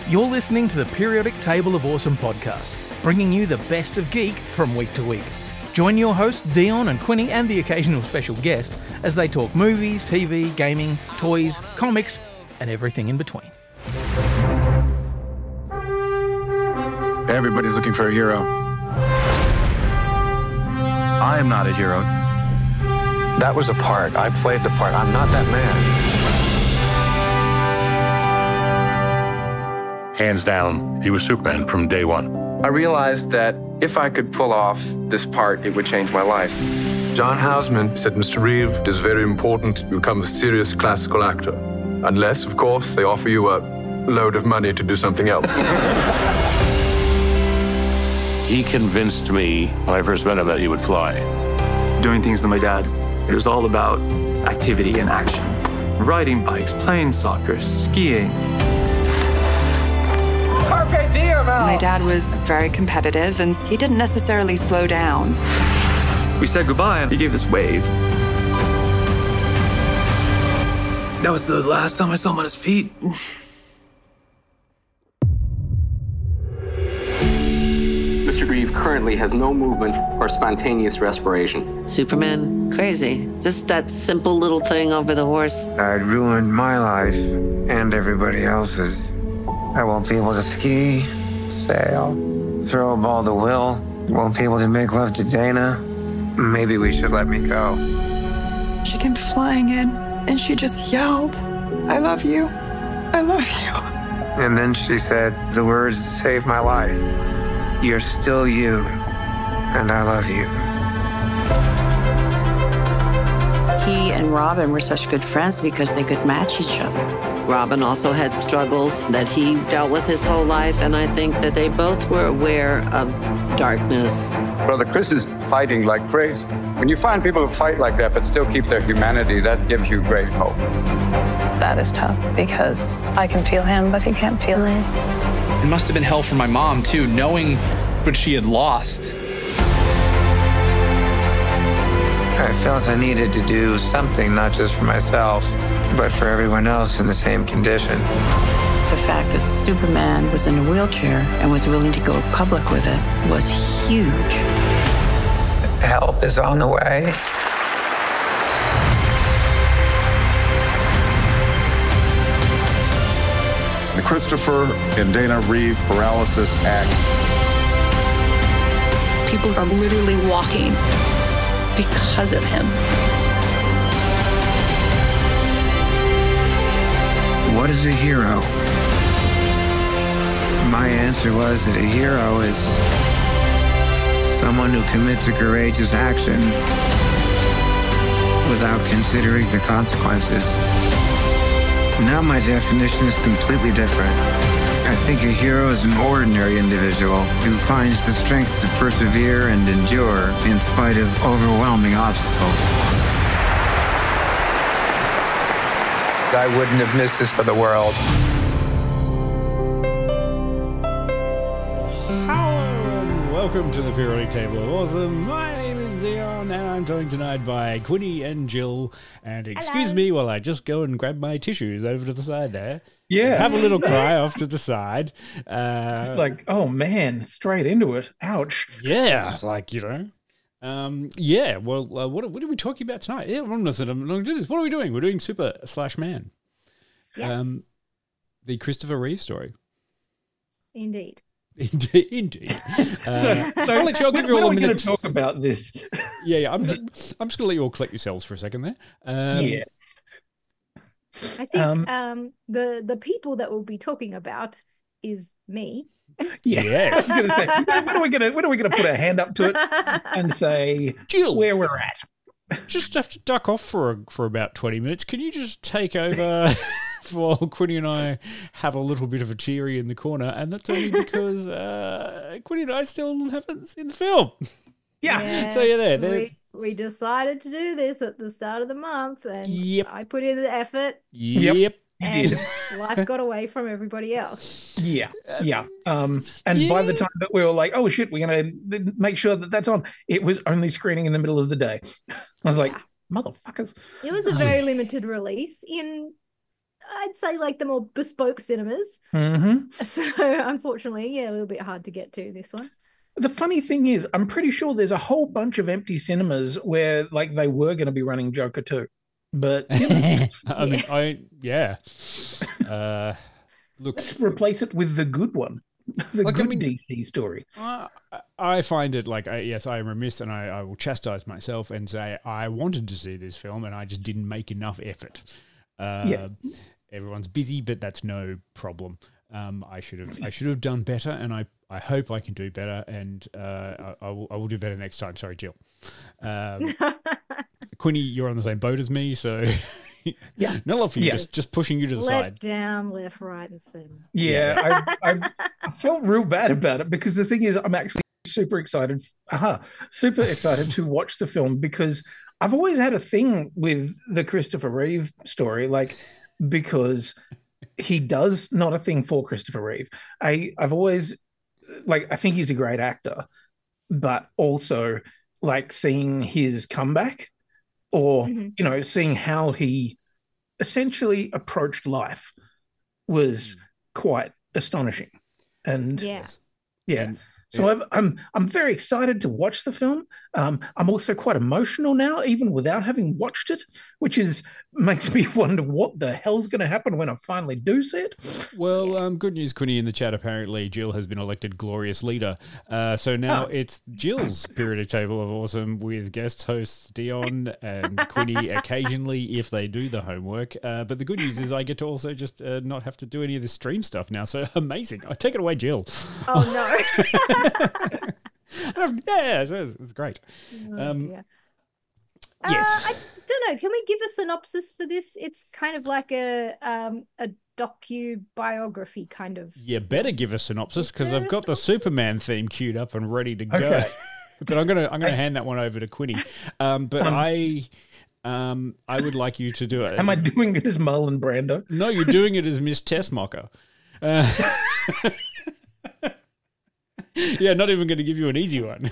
You're listening to the Periodic Table of Awesome podcast, bringing you the best of geek from week to week. Join your hosts Dion and Quinny and the occasional special guest as they talk movies, TV, gaming, toys, comics, and everything in between. Everybody's looking for a hero. I am not a hero. That was a part. I played the part. I'm not that man. Hands down, he was Superman from day one. I realized that if I could pull off this part, it would change my life. John Houseman said, Mr. Reeve, it is very important to become a serious classical actor. Unless, of course, they offer you a load of money to do something else. He convinced me when I first met him that he would fly. Doing things with my dad, it was all about activity and action. Riding bikes, playing soccer, skiing. Carpe diem, Al! My dad was very competitive, and he didn't necessarily slow down. We said goodbye, and he gave this wave. That was the last time I saw him on his feet. Mr. Reeve currently has no movement or spontaneous respiration. Superman, crazy. Just that simple little thing over the horse. I'd ruined my life and everybody else's. I won't be able to ski, sail, throw a ball to Will. Won't be able to make love to Dana. Maybe we should let me go. She came flying in, and she just yelled, "I love you. I love you." And then she said the words that saved my life. You're still you, and I love you. He and Robin were such good friends because they could match each other. Robin also had struggles that he dealt with his whole life, and I think that they both were aware of darkness. Brother Chris is fighting like crazy. When you find people who fight like that but still keep their humanity, that gives you great hope. That is tough because I can feel him, but he can't feel me. It must have been hell for my mom, too, knowing what she had lost. I felt I needed to do something, not just for myself, but for everyone else in the same condition. The fact that Superman was in a wheelchair and was willing to go public with it was huge. Help is on the way. The Christopher and Dana Reeve Paralysis Act. People are literally walking because of him. What is a hero? My answer was that a hero is someone who commits a courageous action without considering the consequences. Now my definition is completely different. I think a hero is an ordinary individual who finds the strength to persevere and endure in spite of overwhelming obstacles. I wouldn't have missed this for the world. Welcome to the Periodic Table of Awesome. My name is Dion, and I'm joined tonight by Quinny and Jill. And excuse me while I just go and grab my tissues over to the side there. Yeah. Have a little cry off to the side. Just like, oh man, straight into it. Ouch. Yeah, like, you know. What are we talking about tonight? Yeah, I'm going to do this. What are we doing? We're doing Super/Man. Yes. The Christopher Reeve story. Indeed. Indeed. So I'll let you all give you all a minute. Going to talk about this. Yeah. I'm just going to let you all collect yourselves for a second there. Yeah. I think the people that we'll be talking about is me. Yeah. Yes. I was going to say, when are we going to put our hand up to it and say, Jill, where we're at? Just have to duck off for about 20 minutes. Can you just take over while Quinny and I have a little bit of a cheery in the corner? And that's only because Quinny and I still haven't seen the film. Yeah. Yes, so you're there. We decided to do this at the start of the month, and Yep. I put in the effort. Yep. And life got away from everybody else. Yeah. And by the time that we were like, oh shit, we're going to make sure that that's on, it was only screening in the middle of the day. I was like, motherfuckers. It was a very limited release in I'd say like the more bespoke cinemas. Mm-hmm. So unfortunately, yeah, a little bit hard to get to this one. The funny thing is, I'm pretty sure there's a whole bunch of empty cinemas where like they were going to be running Joker 2. But you know, Look, let's replace it with the good one, the good DC story. I find it like, yes, I am remiss, and I will chastise myself and say I wanted to see this film and I just didn't make enough effort. Everyone's busy, but that's no problem. I should have done better, and I hope I can do better, and I will do better next time. Sorry, Jill. Quinny, you're on the same boat as me, so yeah, no love for you. Just pushing you to the side. Down, left, right, and center. Yeah, I felt real bad about it because the thing is, I'm actually super excited to watch the film because I've always had a thing with the Christopher Reeve story, like because he does not a thing for Christopher Reeve. I've always I think he's a great actor, but also like seeing his comeback or seeing how he essentially approached life was quite astonishing. And so I'm very excited to watch the film. I'm also quite emotional now, even without having watched it, which makes me wonder what the hell's going to happen when I finally do see it. Well, good news, Quinny, in the chat. Apparently, Jill has been elected glorious leader. So now it's Jill's periodic table of awesome with guest hosts Dion and Quinny occasionally if they do the homework. But the good news is I get to also just not have to do any of the stream stuff now. So amazing. Take it away, Jill. Oh, no. It's great. Yes. I don't know. Can we give a synopsis for this? It's kind of like a docu-biography kind of. You better give a synopsis because I've got the Superman theme queued up and ready to go. Okay. But I'm gonna hand that one over to Quinny. I would like you to do it. Am I doing it as Marlon Brando? No, you're doing it as Miss Tessmacher. Yeah, not even going to give you an easy one.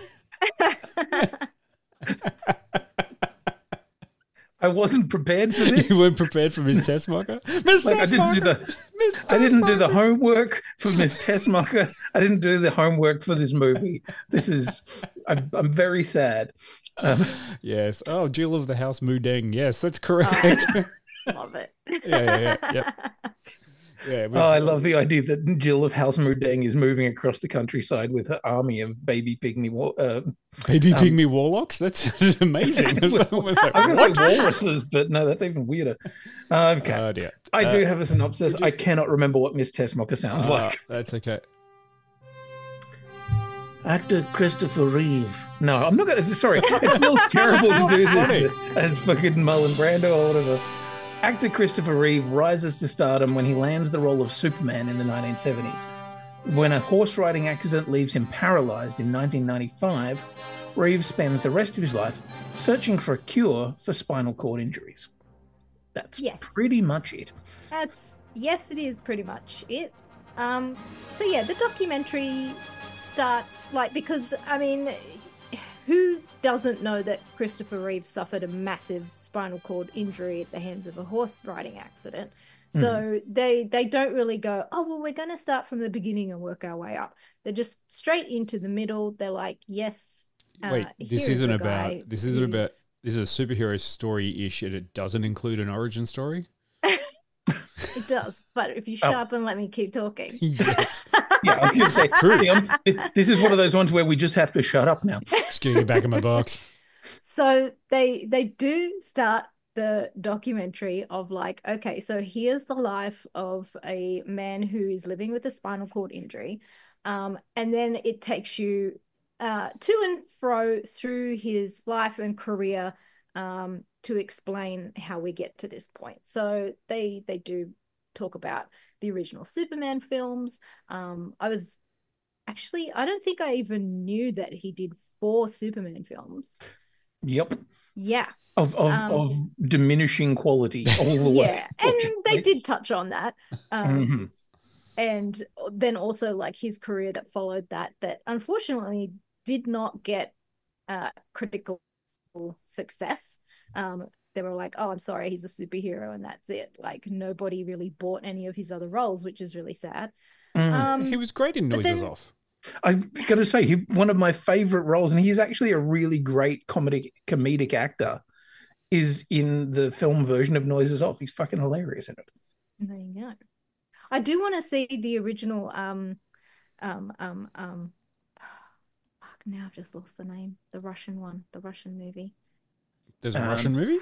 I wasn't prepared for this. You weren't prepared for Miss Tessmacher? Miss Tessmacher! I didn't do the homework for Miss Tessmacher. I didn't do the homework for this movie. I'm very sad. Yes. Oh, Jill of the House Mudeng. Yes, that's correct. Love it. Yeah. Yeah, I love the idea that Jill of House Mudeng is moving across the countryside with her army of baby pygmy pygmy warlocks. That's amazing. I was going to say walruses, but no, that's even weirder. Okay, oh, dear. I do have a synopsis. I cannot remember what Miss Tessmacher sounds like. That's okay. Actor Christopher Reeve. No, I'm not going to. Sorry, it feels terrible to do this as fucking Marlon Brando or whatever. Actor Christopher Reeve rises to stardom when he lands the role of Superman in the 1970s. When a horse riding accident leaves him paralyzed in 1995, Reeve spends the rest of his life searching for a cure for spinal cord injuries. That's pretty much it. Yes, it is pretty much it. So yeah, the documentary starts because who doesn't know that Christopher Reeve suffered a massive spinal cord injury at the hands of a horse riding accident? So they don't really go, oh, well, we're going to start from the beginning and work our way up. They're just straight into the middle. They're like, yes. Wait, this is a superhero story-ish and it doesn't include an origin story? It does, but if you shut up and let me keep talking. Yes. Yeah, I was going to say, true. This is one of those ones where we just have to shut up now. Just getting it back in my box. So they do start the documentary of okay, so here's the life of a man who is living with a spinal cord injury. And then it takes you to and fro through his life and career to explain how we get to this point. So they do talk about the original Superman films. I don't think I even knew that he did 4 Superman films. Yep. Yeah. Of diminishing quality all the way. Yeah, and they did touch on that. And then also his career that followed that unfortunately did not get critical success. they were like, oh, I'm sorry, he's a superhero and that's it. Like nobody really bought any of his other roles, which is really sad. He was great in Noises Off. I got to say, one of my favorite roles, and he's actually a really great comedic actor, is in the film version of Noises Off. He's fucking hilarious in it. There you go. I do want to see the original. Fuck, now I've just lost the name. The Russian one, the Russian movie. There's a Russian movie?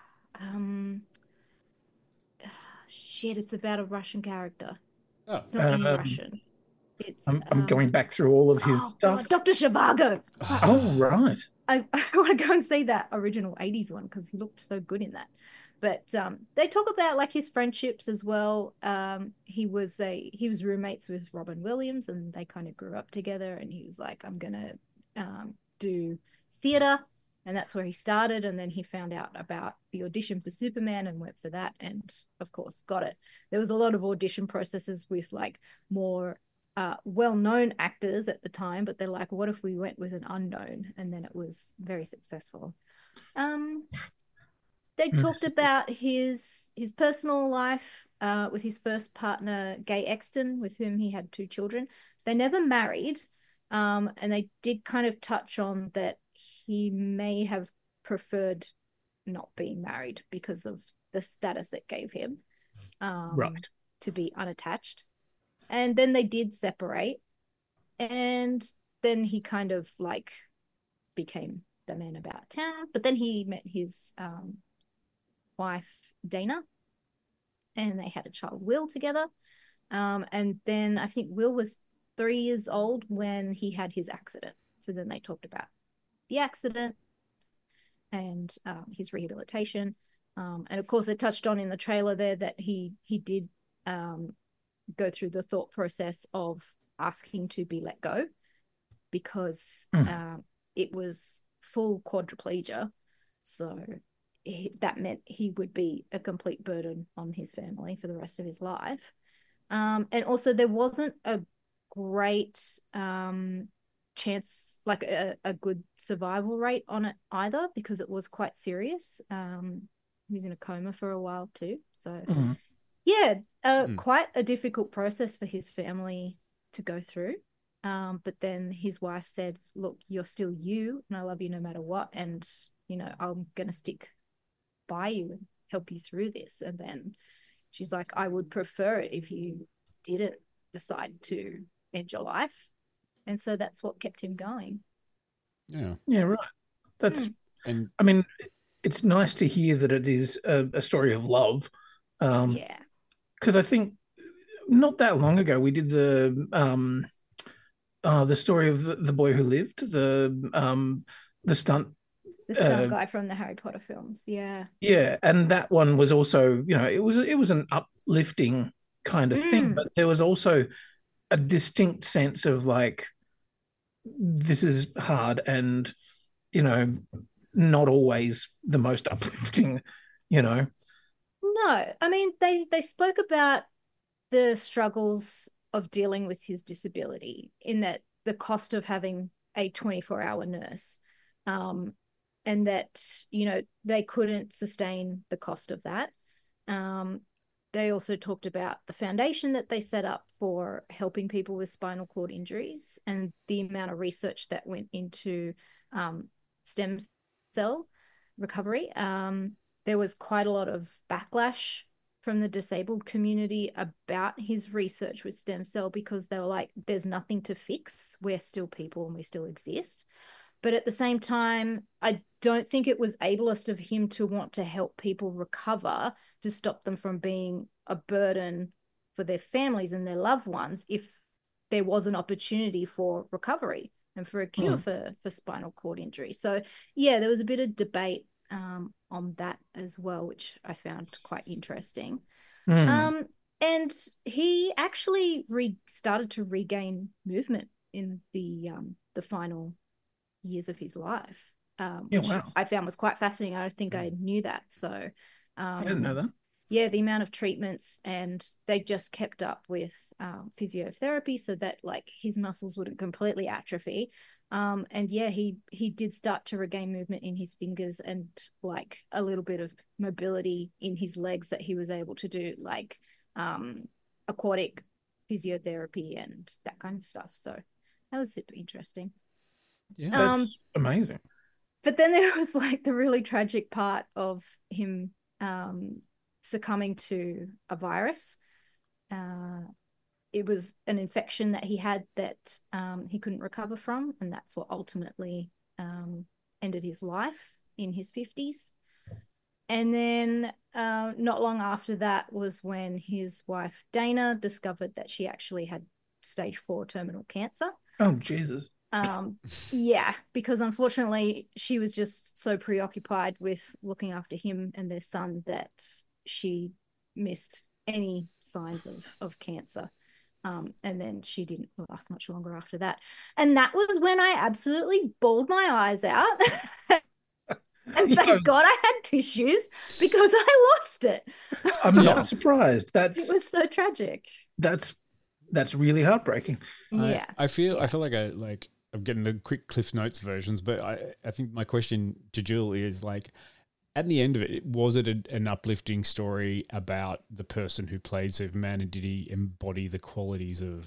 Shit, it's about a Russian character. Oh. It's not in Russian. It's I'm going back through all of his stuff. God, Dr. Zhivago. Oh, right. I want to go and see that original 80s one because he looked so good in that. But they talk about like his friendships as well. He was roommates with Robin Williams, and they kind of grew up together. And he was like, I'm gonna do theater, and that's where he started. And then he found out about the audition for Superman and went for that, and of course got it. There was a lot of audition processes with like more well-known actors at the time, but they're like, what if we went with an unknown? And then it was very successful. They talked about his personal life with his first partner, Gay Exton, with whom he had 2 children. They never married, and they did kind of touch on that he may have preferred not being married because of the status it gave him, right, to be unattached. And then they did separate, and then he kind of like became the man about town. But then he met his wife Dana, and they had a child, Will, together. And then I think Will was 3 years old when he had his accident. So then they talked about the accident and his rehabilitation. And of course, they touched on in the trailer there that he did go through the thought process of asking to be let go because it was full quadriplegia. So that meant he would be a complete burden on his family for the rest of his life. And also there wasn't a great chance, like a good survival rate on it either, because it was quite serious. He was in a coma for a while too. So yeah, quite a difficult process for his family to go through. But then his wife said, look, you're still you, and I love you no matter what. And, you know, I'm going to stick by you and help you through this. And then she's like, I would prefer it if you didn't decide to end your life. And so that's what kept him going. Yeah. Yeah, right. That's, and I mean, it's nice to hear that it is a story of love. Yeah. Because I think not that long ago we did the story of the boy who lived, the stunt. The stunt guy from the Harry Potter films. Yeah. Yeah, and that one was also, you know, it was an uplifting kind of thing, but there was also a distinct sense of like, this is hard and, you know, not always the most uplifting, you know. No, I mean, they spoke about the struggles of dealing with his disability, in that the cost of having a 24-hour nurse, and that, you know, they couldn't sustain the cost of that. They also talked about the foundation that they set up for helping people with spinal cord injuries and the amount of research that went into stem cell recovery. There was quite a lot of backlash from the disabled community about his research with stem cell, because they were like, there's nothing to fix. We're still people and we still exist. But at the same time, I don't think it was ableist of him to want to help people recover, to stop them from being a burden for their families and their loved ones if there was an opportunity for recovery and for a cure for spinal cord injury. So, yeah, there was a bit of debate on that as well, which I found quite interesting. And he actually started to regain movement in the final years of his life, which I found was quite fascinating. I don't think I knew that. So I didn't know that. the amount of treatments, and they just kept up with physiotherapy so that like his muscles wouldn't completely atrophy. And yeah, he did start to regain movement in his fingers and like a little bit of mobility in his legs that he was able to do like aquatic physiotherapy and that kind of stuff. So that was super interesting. Yeah, that's amazing. But then there was like the really tragic part of him succumbing to a virus. It was an infection that he had that he couldn't recover from, and that's what ultimately ended his life in his 50s. And then not long after that was when his wife Dana discovered that she actually had stage 4 terminal cancer. Oh, Jesus. Yeah, because unfortunately she was just so preoccupied with looking after him and their son that she missed any signs of cancer. And then she didn't last much longer after that. And that was when I absolutely bawled my eyes out. And thank God I had tissues because I lost it. I'm not surprised. It was so tragic. That's really heartbreaking. Yeah. I feel like I'm getting the quick Cliff Notes versions, but I think my question to Jill is like, at the end of it, was it an uplifting story about the person who played Superman, and did he embody the qualities of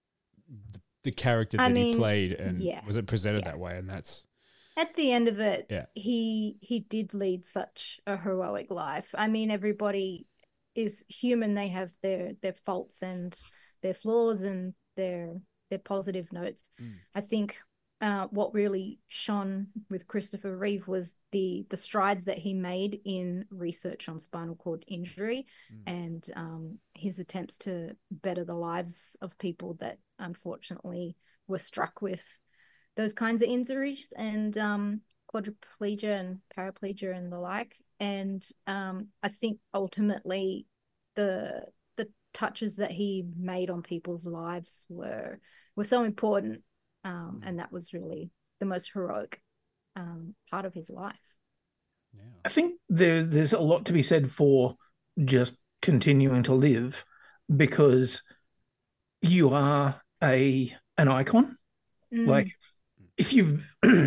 the character that he played, and was it presented that way? And that's at the end of it, he did lead such a heroic life. I mean, everybody is human. They have their faults and their flaws and their positive notes. I think what really shone with Christopher Reeve was the strides that he made in research on spinal cord injury and his attempts to better the lives of people that unfortunately were struck with those kinds of injuries and quadriplegia and paraplegia and the like. And I think ultimately the touches that he made on people's lives were so important. And that was really the most heroic part of his life. Yeah. I think there's a lot to be said for just continuing to live, because you are an icon. Like if you've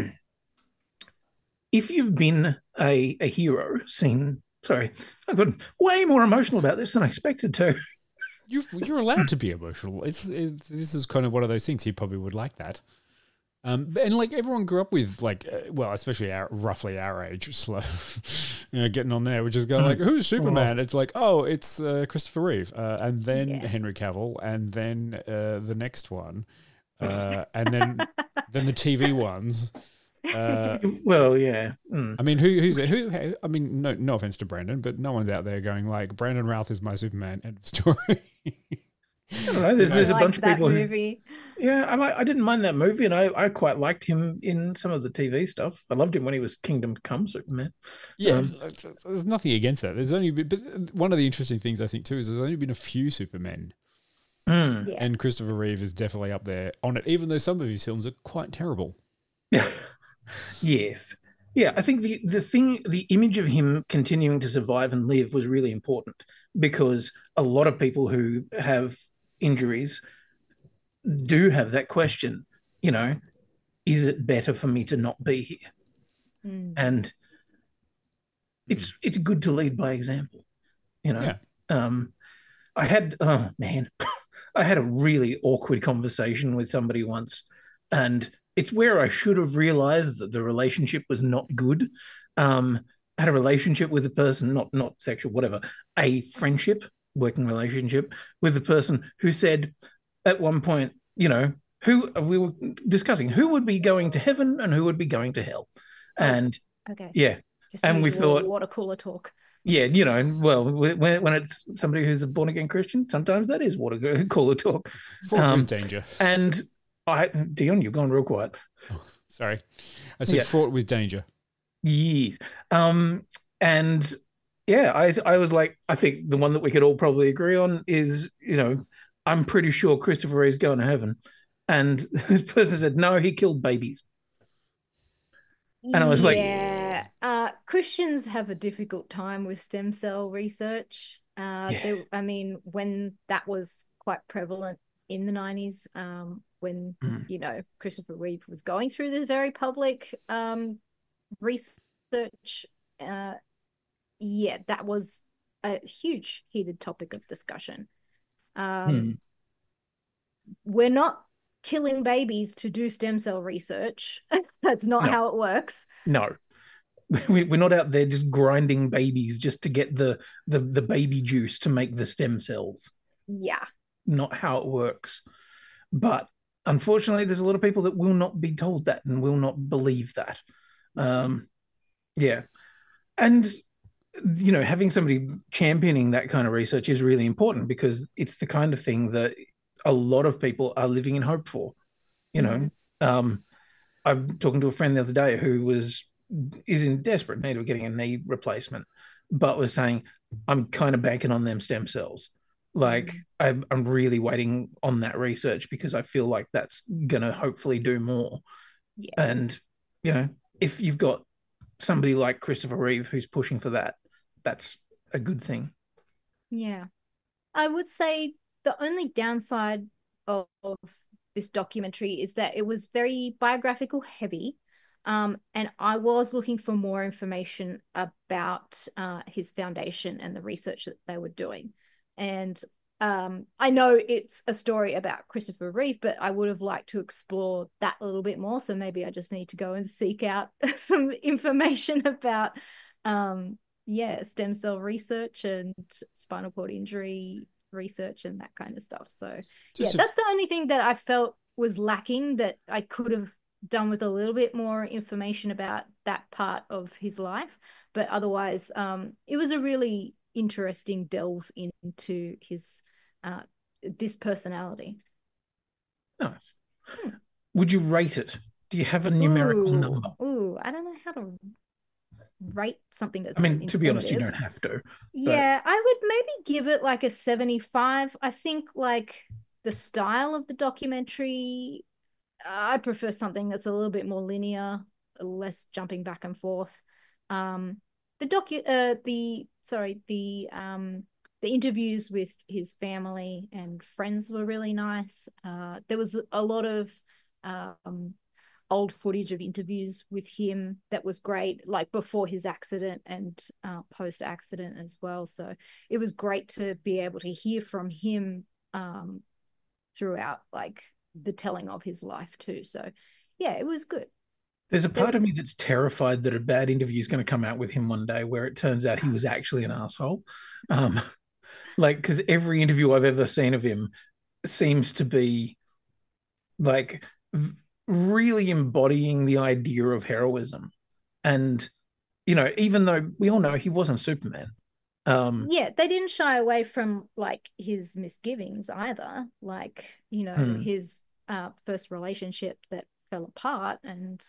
been a hero, I've got way more emotional about this than I expected to. You're allowed to be emotional. This is kind of one of those things. He probably would like that. And like everyone grew up with especially roughly our age, getting on there, which is going like, who's Superman? It's like, oh, it's Christopher Reeve, and then Henry Cavill, and then the next one, and then the TV ones. Well, yeah. I mean, who? I mean, no offense to Brandon, but no one's out there going like, Brandon Routh is my Superman. End of story. I don't know. There's a bunch of people movie. I didn't mind that movie, and I quite liked him in some of the TV stuff. I loved him when he was Kingdom Come Superman. Yeah, there's nothing against that. But one of the interesting things I think too is there's only been a few Supermen. And Christopher Reeve is definitely up there on it, even though some of his films are quite terrible. Yes. Yeah, I think the image of him continuing to survive and live was really important, because a lot of people who have injuries do have that question, is it better for me to not be here? And it's good to lead by example, Yeah. I had a really awkward conversation with somebody once, and it's where I should have realized that the relationship was not good. I had a relationship with a person, not sexual, whatever, a friendship, working relationship with a person who said at one point, who we were discussing who would be going to heaven and who would be going to hell. And just and we thought water cooler talk. Yeah, well, when it's somebody who's a born-again Christian, sometimes that is water cooler talk. Fraught with danger. And Dion, you've gone real quiet. Oh, sorry. I said fraught with danger. Yes. And yeah, I was like, I think the one that we could all probably agree on is, I'm pretty sure Christopher Reeve's going to heaven. And this person said, no, he killed babies. And I was like, Yeah. Christians have a difficult time with stem cell research. I mean, when that was quite prevalent in the 90s, when, Christopher Reeve was going through this very public research, that was a huge heated topic of discussion. We're not killing babies to do stem cell research. That's not how it works. No. We're not out there just grinding babies just to get the baby juice to make the stem cells. Yeah. Not how it works. But unfortunately, there's a lot of people that will not be told that and will not believe that. And, having somebody championing that kind of research is really important because it's the kind of thing that a lot of people are living in hope for. I'm talking to a friend the other day who is in desperate need of getting a knee replacement, but was saying, I'm kind of banking on them stem cells. Like I'm really waiting on that research because I feel like that's going to hopefully do more. Yeah. And, if you've got somebody like Christopher Reeve who's pushing for that, that's a good thing. Yeah. I would say the only downside of this documentary is that it was very biographical heavy. And I was looking for more information about his foundation and the research that they were doing. And I know it's a story about Christopher Reeve, but I would have liked to explore that a little bit more. So maybe I just need to go and seek out some information about, stem cell research and spinal cord injury research and that kind of stuff. So that's the only thing that I felt was lacking that I could have done with a little bit more information about that part of his life. But otherwise, it was a really interesting delve into his this personality. Nice. Would you rate it? Do you have a numerical number? I don't know how to rate something that's to be honest, you don't have to. Yeah, I would maybe give it like a 75. I think like the style of the documentary, I prefer something that's a little bit more linear, less jumping back and forth. The interviews with his family and friends were really nice. There was a lot of old footage of interviews with him that was great, like before his accident and post-accident as well. So it was great to be able to hear from him throughout like the telling of his life too. So yeah, it was good. There's a part of me that's terrified that a bad interview is going to come out with him one day where it turns out he was actually an asshole. Because every interview I've ever seen of him seems to be like really embodying the idea of heroism. And, even though we all know he wasn't Superman. They didn't shy away from like his misgivings either. Like, his first relationship that fell apart and,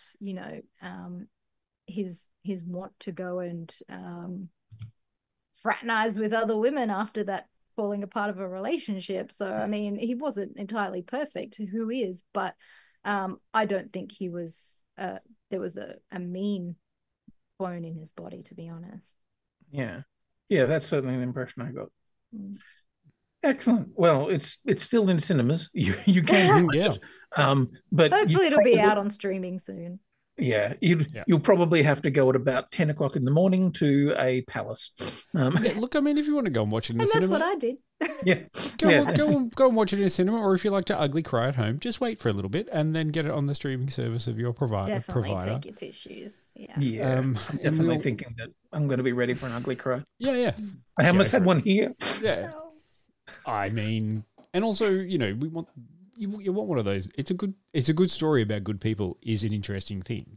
his want to go and fraternize with other women after that falling apart of a relationship. So, I mean, he wasn't entirely perfect, who is, but I don't think he was, there was a mean bone in his body, to be honest. Yeah. Yeah, that's certainly an impression I got. Excellent. Well, it's still in cinemas. You can view it. But hopefully it'll be out on streaming soon. Yeah, you'll probably have to go at about 10 o'clock in the morning to a palace. Look, I mean, if you want to go and watch it in the cinema. That's what I did. Yeah. Go and watch it in a cinema, or if you like to ugly cry at home, just wait for a little bit and then get it on the streaming service of your provider. Definitely take your tissues. Yeah. Yeah. I'm definitely thinking that I'm going to be ready for an ugly cry. Yeah. I almost had one here. Yeah. I mean, and also, we want you want one of those. It's a good story about good people is an interesting thing.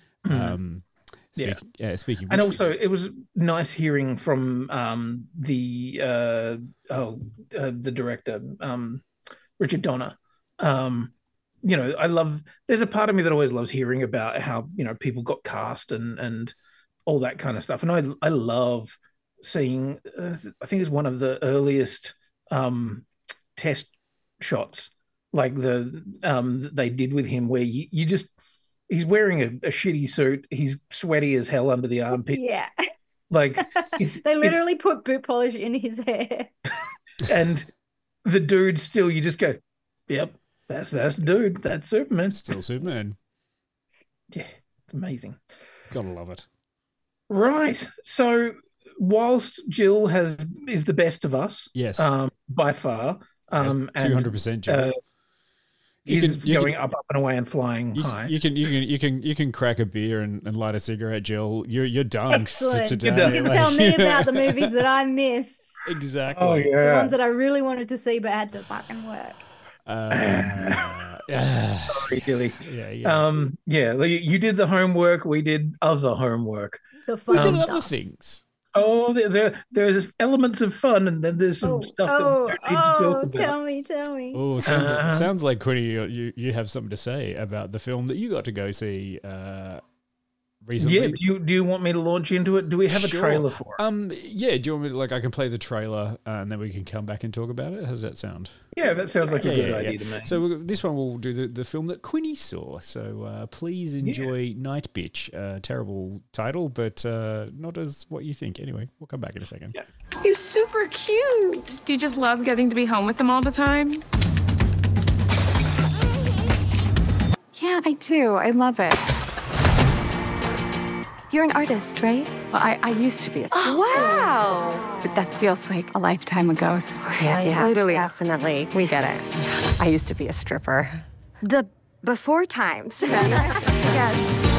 Speaking. And also, it was nice hearing from the director, Richard Donner. I love. There's a part of me that always loves hearing about how people got cast and all that kind of stuff. And I love seeing. I think it's one of the earliest test shots like they did with him, where you just He's wearing a shitty suit. He's sweaty as hell under the armpits. Yeah. Like they literally put boot polish in his hair. And the dude still, you just go, yep, that's the dude. That's Superman. Still Superman. Yeah, it's amazing. Gotta love it. Right. So whilst Jill is the best of us, yes, by far, 200% Jill. He's going up and away and flying high. You can crack a beer and light a cigarette, Jill. You're done for today. You can tell me about the movies that I missed. Exactly. Oh yeah. The ones that I really wanted to see but had to fucking work. Sorry, Gilly. Yeah. You did the homework. We did other homework. The fun we did stuff. other things. Oh, there's elements of fun, and then there's some stuff that we don't need to talk about. Tell me. Oh, sounds like Quinny, you have something to say about the film that you got to go see recently. Yeah, do you want me to launch into it? Do we have a trailer for it? Yeah, do you want me to, I can play the trailer and then we can come back and talk about it? How does that sound? Yeah, that sounds like a good idea to me. So this one we'll do the film that Quinny saw. So please enjoy Night Bitch. Terrible title, but not as what you think. Anyway, we'll come back in a second. Yeah. He's super cute. Do you just love getting to be home with him all the time? Yeah, I do. I love it. You're an artist, right? Well, I used to be. Wow. But that feels like a lifetime ago. So Yeah, totally. definitely. We get it. I used to be a stripper. The before times. Yes.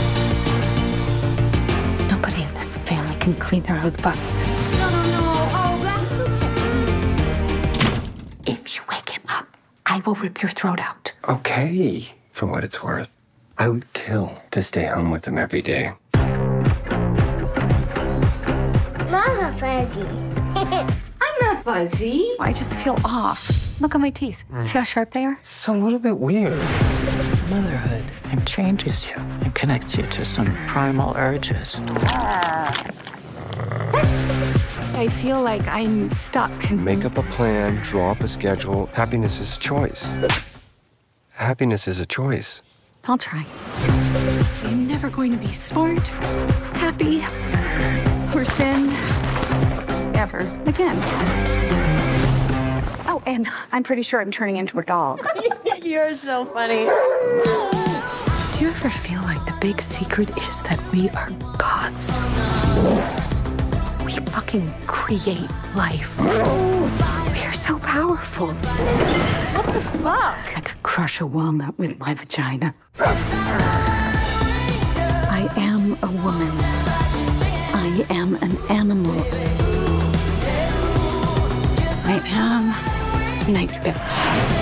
Nobody in this family can clean their own butts. No. Oh, that's okay. If you wake him up, I will rip your throat out. Okay, for what it's worth. I would kill to stay home with him every day. Mama fuzzy. I'm not fuzzy. I just feel off. Look at my teeth. See how sharp they are? It's a little bit weird. Motherhood, it changes you. It connects you to some primal urges. I feel like I'm stuck. Make up a plan, draw up a schedule. Happiness is a choice. Happiness is a choice. I'll try. I'm never going to be smart, happy, or thin ever again. Oh, and I'm pretty sure I'm turning into a dog. You're so funny. Do you ever feel like the big secret is that we are gods? We fucking create life. We are so powerful. What the fuck? I could crush a walnut with my vagina. I am a woman. I am an animal. I am Night Bitch.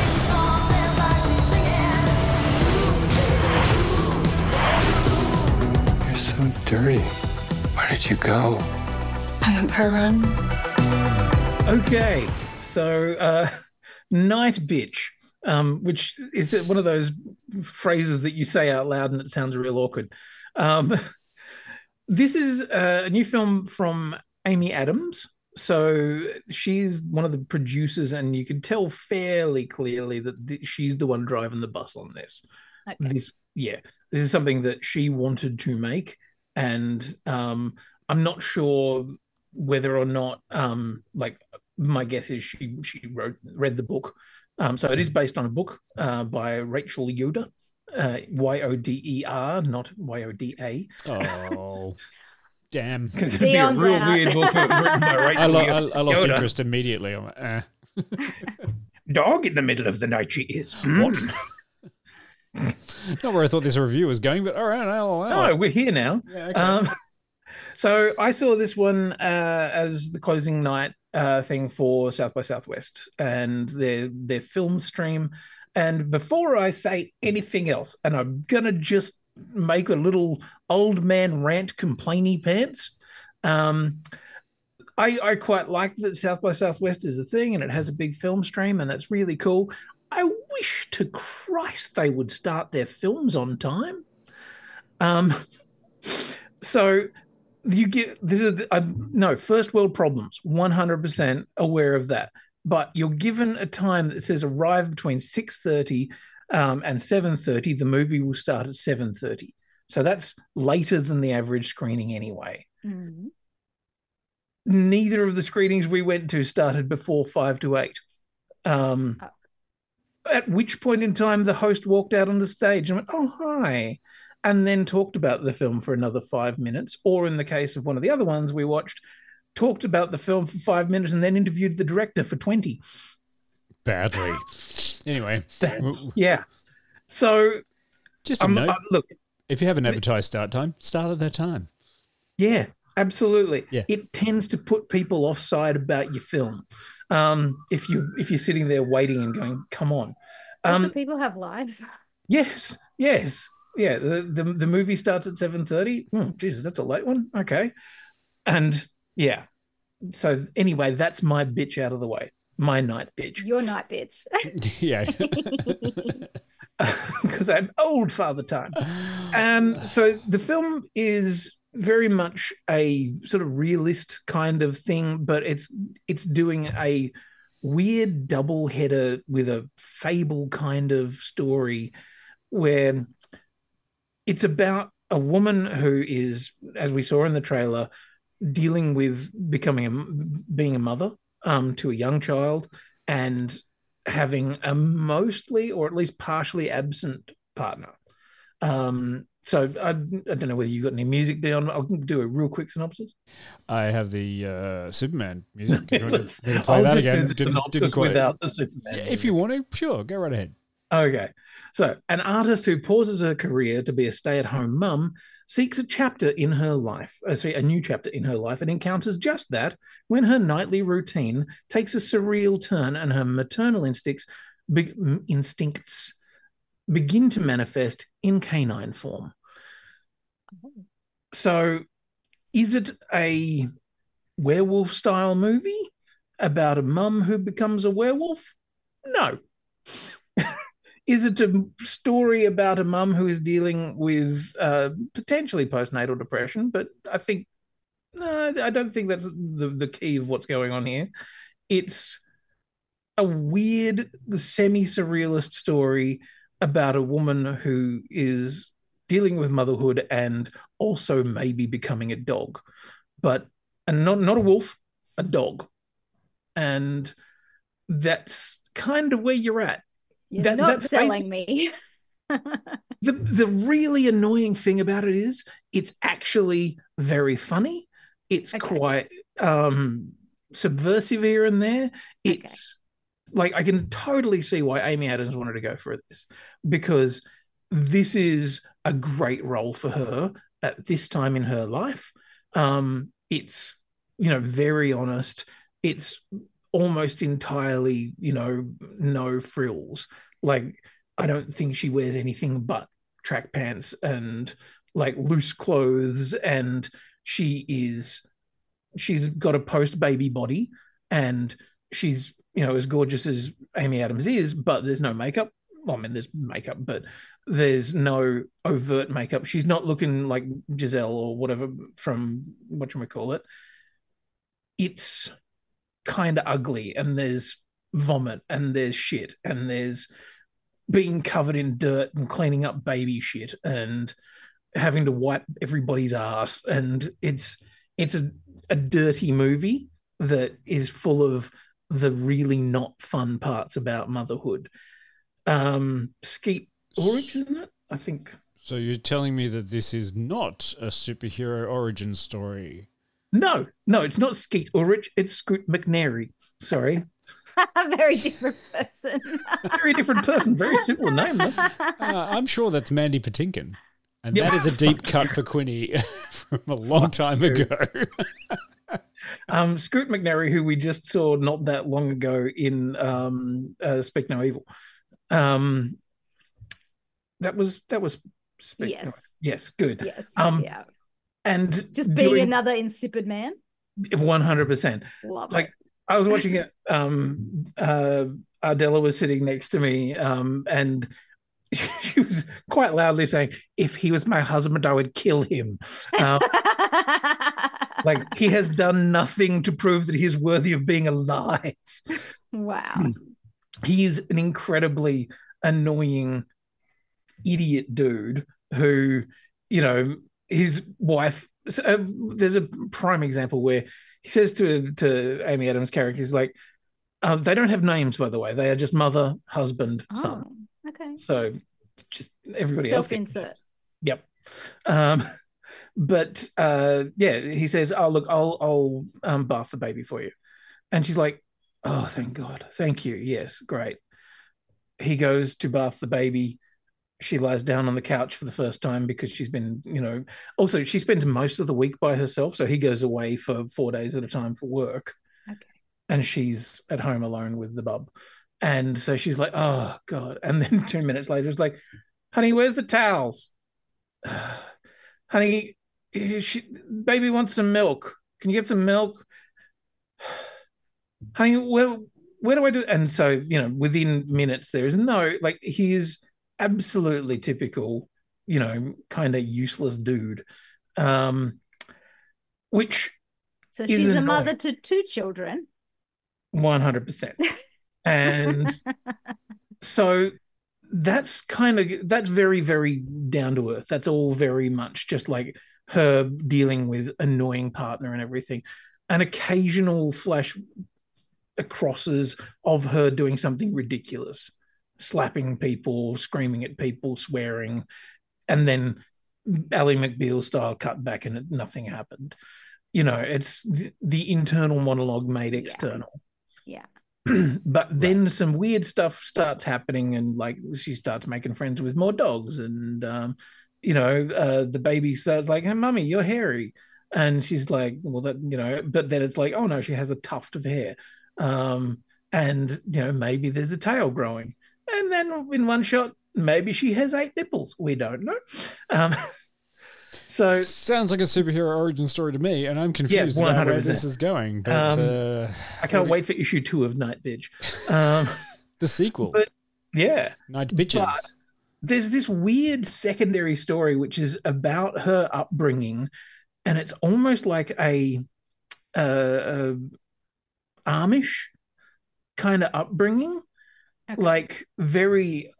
You're so dirty. Where did you go? I went for a run. Okay, so Night Bitch, which is one of those phrases that you say out loud and it sounds real awkward. This is a new film from Amy Adams. So she's one of the producers, and you can tell fairly clearly that she's the one driving the bus on this. Okay. This is something that she wanted to make, and I'm not sure whether or not, my guess is she read the book. So it is based on a book by Rachel Yoder, Yoder, not Yoda. Oh, damn! Because it'd be a real weird book if it was written by Rachel Yoder. I lost interest immediately. I'm like, Dog in the middle of the night she is. What? Not where I thought this review was going, but all right, I'll allow it. Oh, we're here now. Yeah, okay. So I saw this one as the closing night thing for South by Southwest and their film stream. And before I say anything else, and I'm gonna just make a little old man rant, complainy pants. I quite like that South by Southwest is a thing and it has a big film stream, and that's really cool. I wish to Christ they would start their films on time. So you get first world problems, 100% aware of that. But you're given a time that says arrive between 6:30 and 7:30, the movie will start at 7:30. So that's later than the average screening anyway. Mm-hmm. Neither of the screenings we went to started before 5 to 8. At which point in time, the host walked out on the stage and went, "Oh, hi," and then talked about the film for another 5 minutes. Or in the case of one of the other ones we watched, talked about the film for 5 minutes and then interviewed the director for 20. Badly. Anyway. Yeah. So just a note. Look, if you have an advertised start time, start at that time. Yeah, absolutely. Yeah. It tends to put people offside about your film. If you're sitting there waiting and going, "Come on." Also, people have lives. Yes. Yeah. The movie starts at 7:30. Jesus, that's a late one. Okay. And yeah. So anyway, that's my bitch out of the way. My night bitch. Your night bitch. Yeah. Because I'm old Father Time. So the film is very much a sort of realist kind of thing, but it's doing a weird double header with a fable kind of story where it's about a woman who is, as we saw in the trailer, dealing with being a mother to a young child and having a mostly or at least partially absent partner. So I don't know whether you've got any music down. I'll do a real quick synopsis. I have the Superman music. I'll just do the synopsis without the Superman. Yeah, if you want to, sure, go right ahead. Okay. So an artist who pauses her career to be a stay-at-home mum seeks a new chapter in her life, and encounters just that when her nightly routine takes a surreal turn and her maternal instincts begin to manifest in canine form. So is it a werewolf-style movie about a mum who becomes a werewolf? No. Is it a story about a mum who is dealing with potentially postnatal depression? But I don't think that's the key of what's going on here. It's a weird, semi-surrealist story about a woman who is dealing with motherhood and also maybe becoming a dog, and not a wolf, a dog. And that's kind of where you're at. You're not selling me. The really annoying thing about it is it's actually very funny. It's quite subversive here and there. It's like, I can totally see why Amy Adams wanted to go for this, because this is a great role for her at this time in her life. It's, very honest. It's almost entirely, no frills. Like, I don't think she wears anything but track pants and like loose clothes, and she's got a post-baby body, and she's, as gorgeous as Amy Adams is, but there's no makeup. Well, I mean, there's makeup, but there's no overt makeup. She's not looking like Giselle or whatever from whatchamacallit. It's kind of ugly, and there's vomit, and there's shit, and there's being covered in dirt and cleaning up baby shit and having to wipe everybody's ass. And it's a dirty movie that is full of the really not fun parts about motherhood. Skeet Ulrich, isn't it? I think. So you're telling me that this is not a superhero origin story? No, it's not Skeet Ulrich. It's Scoot McNairy. Sorry. Very different person. Very different person. Very simple name, though. I'm sure that's Mandy Patinkin. And that is a deep cut for Quinny from a long time ago. Scoot McNairy, who we just saw not that long ago in Speak No Evil. That was Speak yes. No Evil. Yes, good. Yes. Yeah. And just being another insipid man. 100%. Love like, it. I was watching it. Ardella was sitting next to me, and she was quite loudly saying, "If he was my husband, I would kill him." Like, he has done nothing to prove that he is worthy of being alive. Wow. He is an incredibly annoying idiot dude who, his wife. There's a prime example where he says to Amy Adams' character, he's like, they don't have names, by the way. They are just mother, husband, son. Okay. So just everybody else gets Self-insert. names. Yep. But he says, "Oh, look, I'll bath the baby for you," and she's like, "Oh, thank God, thank you, yes, great." He goes to bath the baby. She lies down on the couch for the first time because she's been, also she spends most of the week by herself. So he goes away for 4 days at a time for work. Okay. And she's at home alone with the bub. And so she's like, oh God. And then 2 minutes later, it's like, honey, where's the towels? Honey, baby wants some milk. Can you get some milk? Honey, where do I do? And so, within minutes, there's no, like, he is absolutely typical, kind of useless dude. So Which she's is a annoying. mother to 2 children. 100%. And so that's very, very down to earth. That's all very much just like her dealing with annoying partner and everything. An occasional flash crosses of her doing something ridiculous, slapping people, screaming at people, swearing, and then Ally McBeal style cut back and nothing happened. It's the internal monologue made external. Yeah. But then some weird stuff starts happening, and like she starts making friends with more dogs, and the baby starts like, "Hey, mummy, you're hairy," and she's like, "Well, that but then it's like, oh no, she has a tuft of hair, and maybe there's a tail growing." And then in one shot, maybe she has 8 nipples. We don't know. So sounds like a superhero origin story to me, and I'm confused about where this is going. But I can't wait for issue 2 of Night Bitch. The sequel. But yeah. Night Bitches. But there's this weird secondary story which is about her upbringing, and it's almost like a Amish kind of upbringing. Okay. Like very,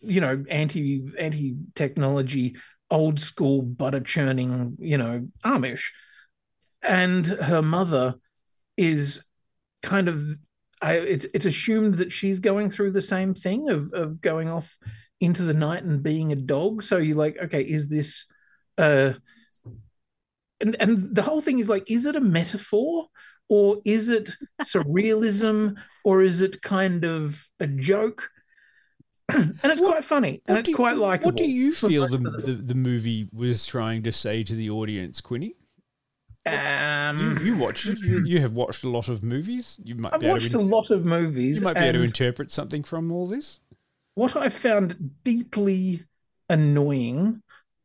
anti-technology, old school butter churning, Amish. And her mother is kind of, it's assumed that she's going through the same thing of going off into the night and being a dog. So you're like, okay, is this, and the whole thing is like, is it a metaphor? Or is it surrealism, or is it kind of a joke? And it's quite funny, and it's quite likable. What do you feel the movie was trying to say to the audience, Quinny? You watched it. You have watched a lot of movies. I've watched a lot of movies. You might be able to interpret something from all this. What I found deeply annoying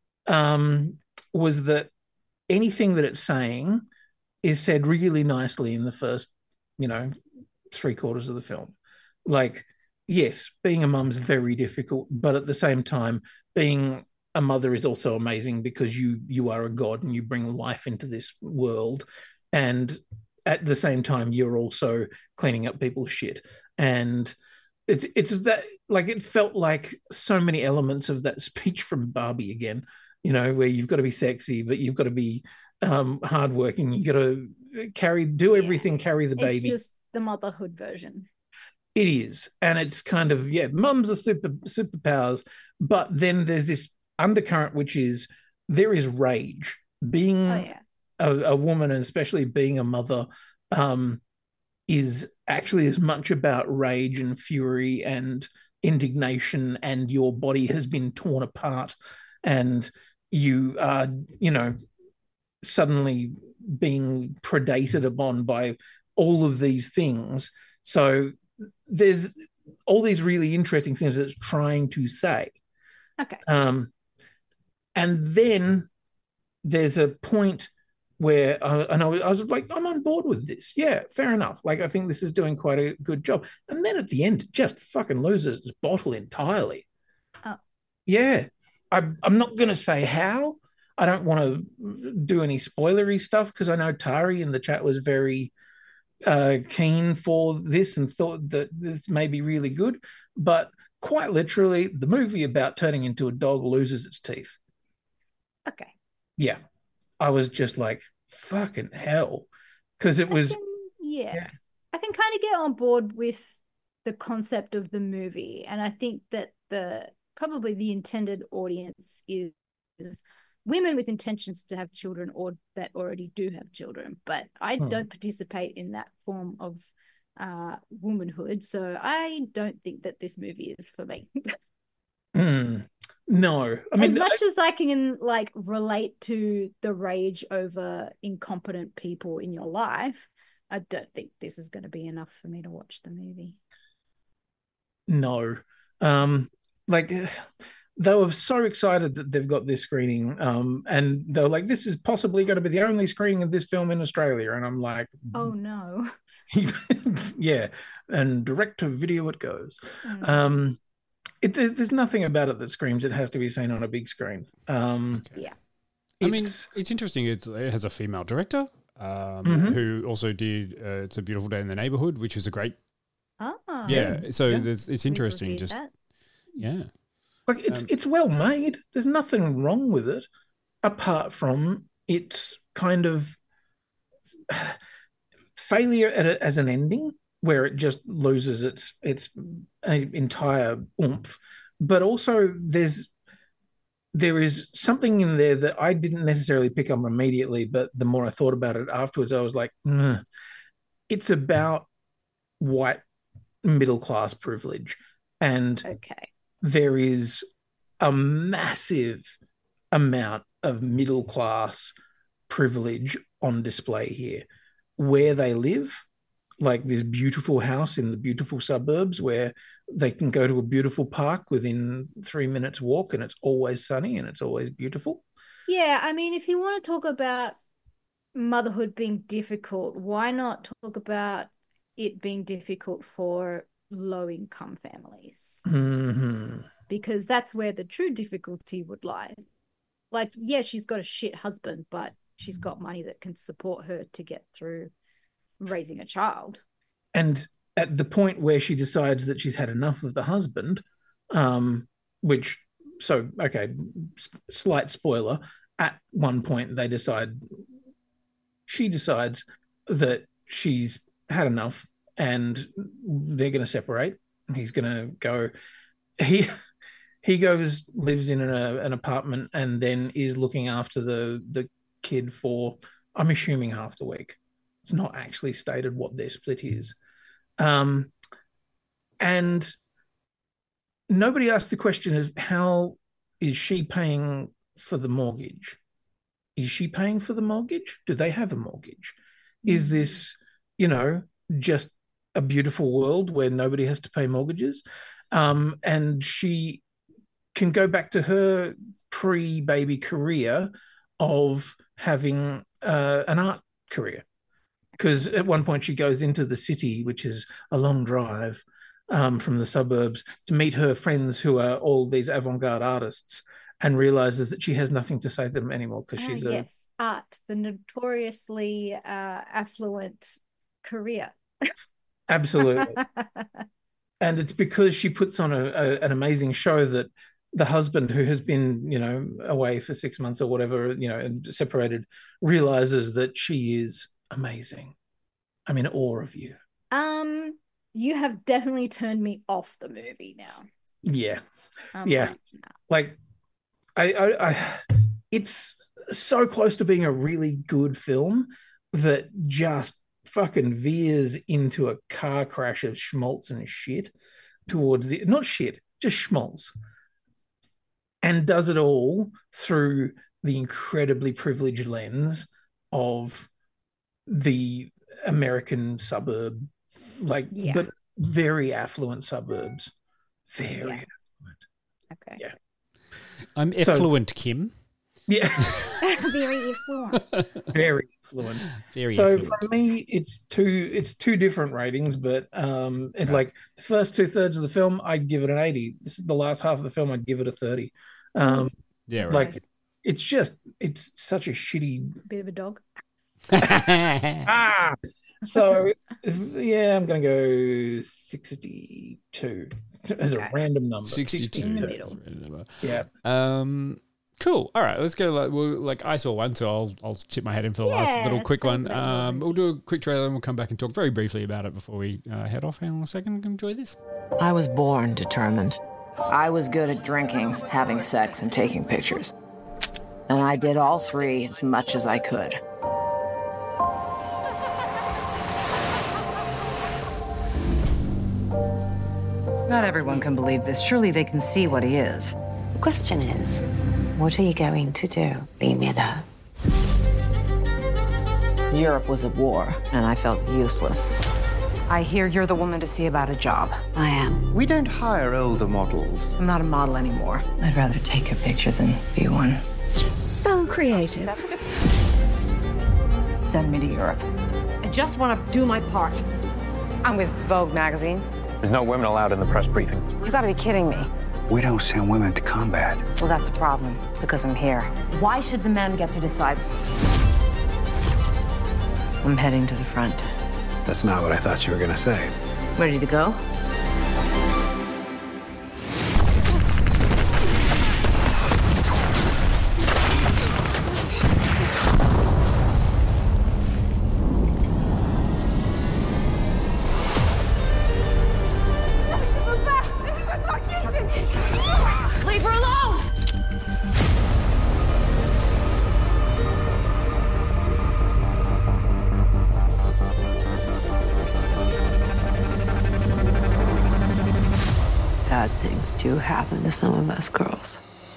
was that anything that it's saying is said really nicely in the first, 3/4 of the film. Like, yes, being a mum's very difficult, but at the same time, being a mother is also amazing because you are a god and you bring life into this world. And at the same time, you're also cleaning up people's shit. And it's that, like, it felt like so many elements of that speech from Barbie again, where you've got to be sexy, but you've got to be hardworking. You got to do everything, carry the baby. It's just the motherhood version. It is. And it's kind of, mums are superpowers, but then there's this undercurrent, which is there is rage. Being a woman, and especially being a mother, is actually as much about rage and fury and indignation, and your body has been torn apart and you are, suddenly being predated upon by all of these things. So there's all these really interesting things that it's trying to say. Okay. And then there's a point where I was like, I'm on board with this. Yeah, fair enough. Like, I think this is doing quite a good job. And then at the end, it just fucking loses its bottle entirely. Oh. Yeah. I'm not going to say how. I don't want to do any spoilery stuff because I know Tari in the chat was very keen for this and thought that this may be really good. But quite literally the movie about turning into a dog loses its teeth. Okay. Yeah. I was just like, fucking hell. Because it was... Yeah. I can kind of get on board with the concept of the movie. And I think that probably the intended audience is women with intentions to have children or that already do have children. But I don't participate in that form of womanhood. So I don't think that this movie is for me. No. I mean, as much as I can like relate to the rage over incompetent people in your life, I don't think this is going to be enough for me to watch the movie. No. Like they were so excited that they've got this screening, and they were like, this is possibly going to be the only screening of this film in Australia. And I'm like, oh no. Yeah, and direct to video it goes. There's nothing about it that screams it has to be seen on a big screen. Yeah. I mean, it's interesting. It has a female director who also did It's a Beautiful Day in the Neighborhood, which is a great... So it's interesting. Just that. Yeah. Like it's well made. There's nothing wrong with it, apart from its kind of failure as an ending, where it just loses its entire oomph. But also there is something in there that I didn't necessarily pick up immediately, but the more I thought about it afterwards, I was like, it's about white middle class privilege. And there is a massive amount of middle class privilege on display here. Where they live, like this beautiful house in the beautiful suburbs where they can go to a beautiful park within 3 minutes walk and it's always sunny and it's always beautiful. Yeah, I mean, if you want to talk about motherhood being difficult, why not talk about it being difficult for low-income families? Because that's where the true difficulty would lie. Like, yeah, she's got a shit husband, but she's got money that can support her to get through raising a child. And at the point where she decides that she's had enough of the husband, slight spoiler, at one point she decides that she's had enough and they're going to separate. He's going to go, he goes, lives in an apartment and then is looking after the kid for, I'm assuming, half the week. It's not actually stated what their split is. And nobody asked the question of how is she paying for the mortgage? Is she paying for the mortgage? Do they have a mortgage? Is this, just a beautiful world where nobody has to pay mortgages? And she can go back to her pre-baby career of having an art career. Because at one point she goes into the city, which is a long drive from the suburbs, to meet her friends who are all these avant-garde artists, and realizes that she has nothing to say to them anymore because she's art, the notoriously affluent career. Absolutely. And it's because she puts on an amazing show that the husband, who has been, away for 6 months or whatever, and separated, realizes that she is amazing. I'm in awe of you. You have definitely turned me off the movie now. Yeah. Like I it's so close to being a really good film that just fucking veers into a car crash of schmaltz and shit towards not shit, just schmaltz. And does it all through the incredibly privileged lens of the American suburb, but very affluent suburbs. Very affluent. Okay. Yeah. I'm effluent, Kim. Yeah. Very affluent. Very affluent. Very so affluent. For me, it's two different ratings, but like the first 2/3 of the film, I'd give it an 80. This is the last half of the film, I'd give it a 30. Yeah, right. Like it's such a shitty bit of a dog. So, yeah, I'm going to go 62 as a random number. 62 in the middle. Yeah. Cool. All right, let's go. I saw one, so I'll chip my head in for the last little quick one. We'll do a quick trailer and we'll come back and talk very briefly about it before we head off. Hang on a second. Enjoy this. I was born determined. I was good at drinking, having sex, and taking pictures. And I did all three as much as I could. Not everyone can believe this. Surely they can see what he is. The question is, what are you going to do? Leave me alone. Europe was at war, and I felt useless. I hear you're the woman to see about a job. I am. We don't hire older models. I'm not a model anymore. I'd rather take a picture than be one. It's just so creative. Send me to Europe. I just want to do my part. I'm with Vogue magazine. There's no women allowed in the press briefing. You gotta be kidding me. We don't send women to combat. Well, that's a problem, because I'm here. Why should the men get to decide? I'm heading to the front. That's not what I thought you were going to say. Ready to go? Leave her alone! Bad things do happen to some of us girls.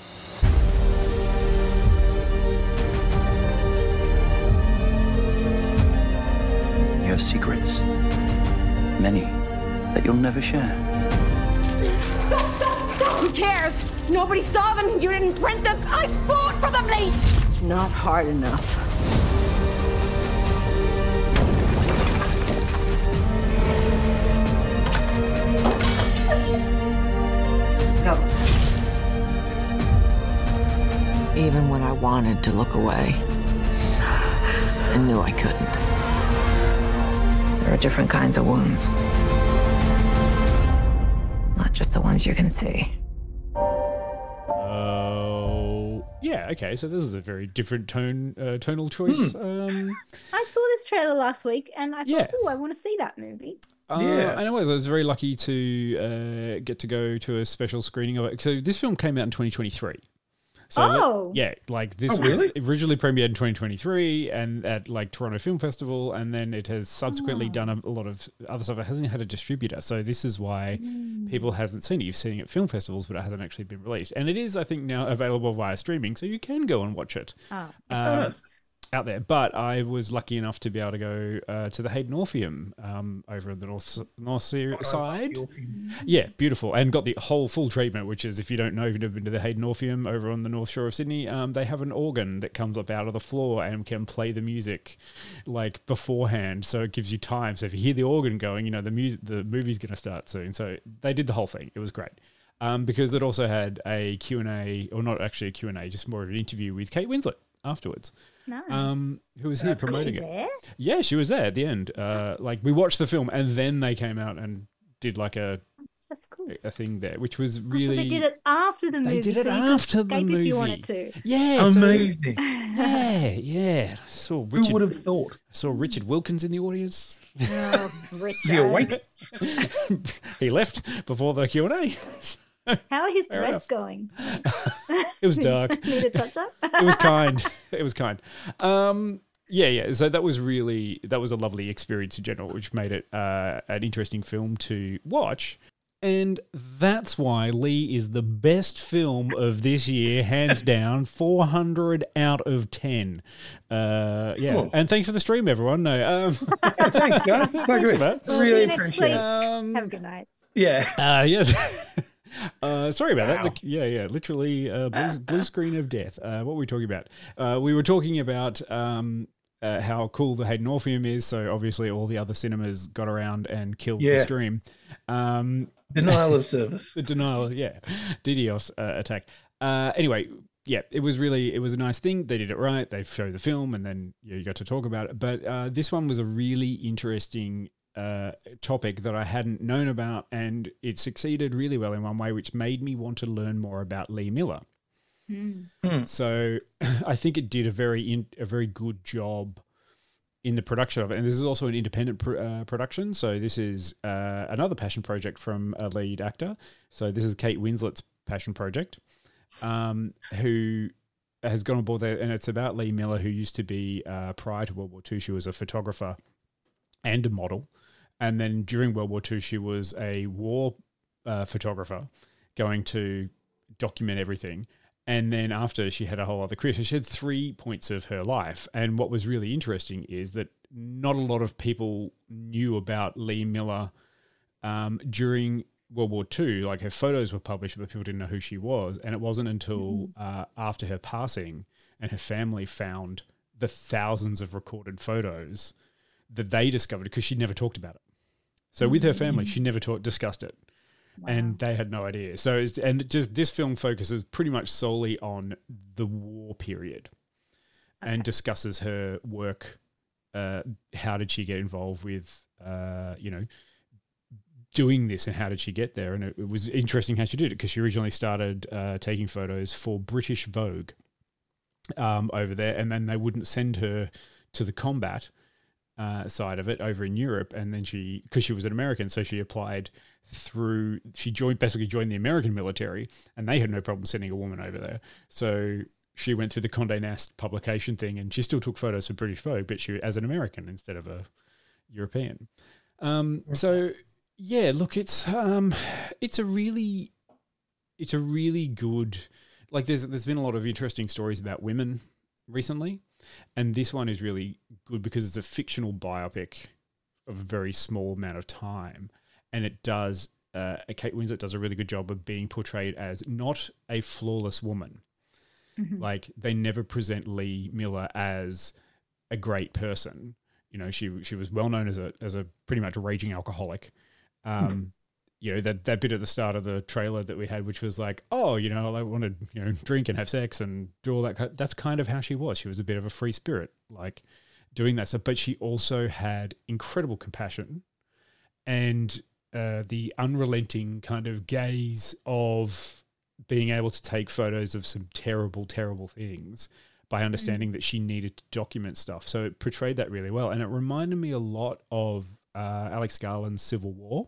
You have secrets. Many that you'll never share. Stop! Who cares? Nobody saw them. You didn't print them. I fought for them, Lee. Not hard enough. Go. Even when I wanted to look away, I knew I couldn't. There are different kinds of wounds. Not just the ones you can see. Yeah, okay, so this is a very different tonal choice. I saw this trailer last week and I thought, I want to see that movie. And I was very lucky to get to go to a special screening of it. So this film came out in 2023. So this was originally premiered in 2023 and at Toronto Film Festival, and then it has subsequently done a lot of other stuff. It hasn't had a distributor, so this is why people haven't seen it. You've seen it at film festivals, but it hasn't actually been released. And it is, I think, now available via streaming, so you can go and watch it. Out there, but I was lucky enough to be able to go to the Hayden Orpheum over in the north side. Yeah, beautiful, and got the whole full treatment. Which is, if you don't know, if you've never been to the Hayden Orpheum over on the North Shore of Sydney, they have an organ that comes up out of the floor and can play the music beforehand, so it gives you time. So if you hear the organ going, the movie's going to start soon. So they did the whole thing. It was great. Because it also had a Q&A, or not actually a Q&A, just more of an interview with Kate Winslet afterwards. Nice. Who was here promoting it. Yeah, she was there at the end. We watched the film and then they came out and did that's cool. a thing there, which was really... So they did it after the movie. They did it after the movie. If you wanted to. Yeah. Amazing. Yeah. I saw Richard, who would have thought? I saw Richard Wilkins in the audience. Oh, Richard. Is he awake? He left before the Q&A. How are his threads going? It was dark. Need a touch up? It was kind. It was kind. Yeah. So that was a lovely experience in general, which made it an interesting film to watch. And that's why Lee is the best film of this year, hands down, 400 out of 10. Cool. And thanks for the stream, everyone. No, thanks, guys. So good. Really appreciate it. Have a good night. Yeah. Yes. Sorry about that. Literally blue screen of death. What were we talking about? We were talking about how cool the Hayden Orpheum is. So obviously all the other cinemas got around and killed the stream. Denial of service. The denial, DDoS attack. Anyway, it was a nice thing. They did it right. They showed the film, and then you got to talk about it. But this one was a really interesting topic that I hadn't known about, and it succeeded really well in one way, which made me want to learn more about Lee Miller. So I think it did a very good job in the production of it. And this is also an independent production. So this is another passion project from a lead actor. So this is Kate Winslet's passion project, who has gone on board there. And it's about Lee Miller, who used to be, prior to World War II, she was a photographer and a model. And then during World War II, she was a war photographer going to document everything. And then after, she had a whole other career. So she had 3 points of her life. And what was really interesting is that not a lot of people knew about Lee Miller during World War II. Like, her photos were published, but people didn't know who she was. And it wasn't until after her passing and her family found the thousands of recorded photos that they discovered, because she'd never talked about it. So with her family, she never discussed it. Wow. And they had no idea. So, this film focuses pretty much solely on the war period and discusses her work. How did she get involved with, doing this, and how did she get there? And it was interesting how she did it, because she originally started taking photos for British Vogue over there, and then they wouldn't send her to the combat side of it over in Europe. And then because she was an American, so she applied basically joined the American military, and they had no problem sending a woman over there. So she went through the Condé Nast publication thing, and she still took photos for British Vogue, but she as an American instead of a European. So yeah, look, it's a really good, like, there's been a lot of interesting stories about women recently, and this one is really good because it's a fictional biopic of a very small amount of time. And it does, Kate Winslet does a really good job of being portrayed as not a flawless woman. Mm-hmm. Like, they never present Lee Miller as a great person. You know, she was well known as a pretty much raging alcoholic. That bit at the start of the trailer that we had, which was like, oh, I wanted, drink and have sex and do all that. That's kind of how she was. She was a bit of a free spirit, like, doing that stuff. But she also had incredible compassion and the unrelenting kind of gaze of being able to take photos of some terrible, terrible things by understanding that she needed to document stuff. So it portrayed that really well. And it reminded me a lot of Alex Garland's Civil War.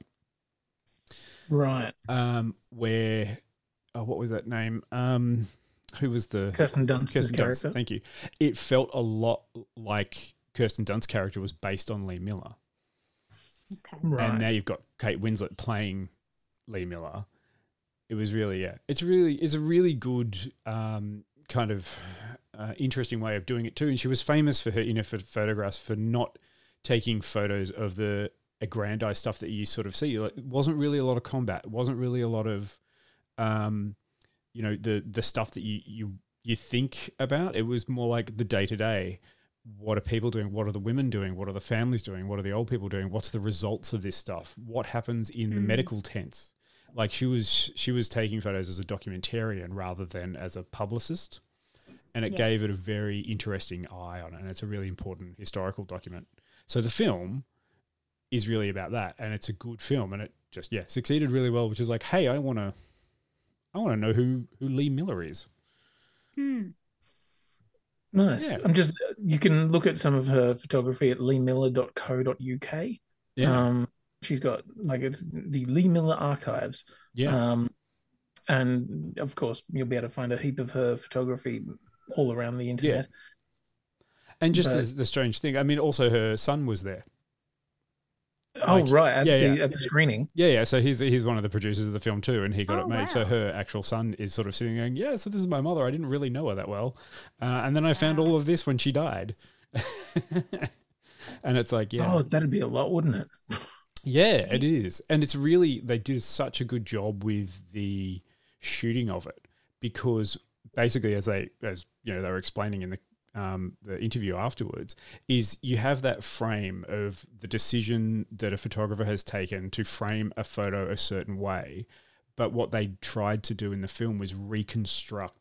Right. Where, what was that name? Who was the... Kirsten Dunst's character. Thank you. It felt a lot like Kirsten Dunst's character was based on Lee Miller. Okay. Right. And now you've got Kate Winslet playing Lee Miller. It was really, it's a really good kind of interesting way of doing it too. And she was famous for her for photographs, for not taking photos of the aggrandized stuff that you sort of see. Like, it wasn't really a lot of combat. It wasn't really a lot of, the stuff that you think about. It was more like the day to day. What are people doing? What are the women doing? What are the families doing? What are the old people doing? What's the results of this stuff? What happens in the medical tents? Like, she was taking photos as a documentarian rather than as a publicist, and it gave it a very interesting eye on it, and it's a really important historical document. So the film is really about that, and it's a good film, and it just succeeded really well. Which is like, hey, I want to know who Lee Miller is. Nice. Yeah. You can look at some of her photography at leemiller.co.uk. Yeah. She's got, like, it's the Lee Miller Archives. Yeah. And of course, you'll be able to find a heap of her photography all around the internet. Yeah. And just the strange thing, I mean, also her son was there. Oh, like, right, at the screening. Yeah. So he's one of the producers of the film too, and he got it made. Wow. So her actual son is sort of sitting going, yeah, so this is my mother. I didn't really know her that well. And then I found all of this when she died. And it's like, yeah. Oh, that'd be a lot, wouldn't it? Yeah, it is. And it's really, they did such a good job with the shooting of it, because basically, as they were explaining in the interview afterwards, is you have that frame of the decision that a photographer has taken to frame a photo a certain way, but what they tried to do in the film was reconstruct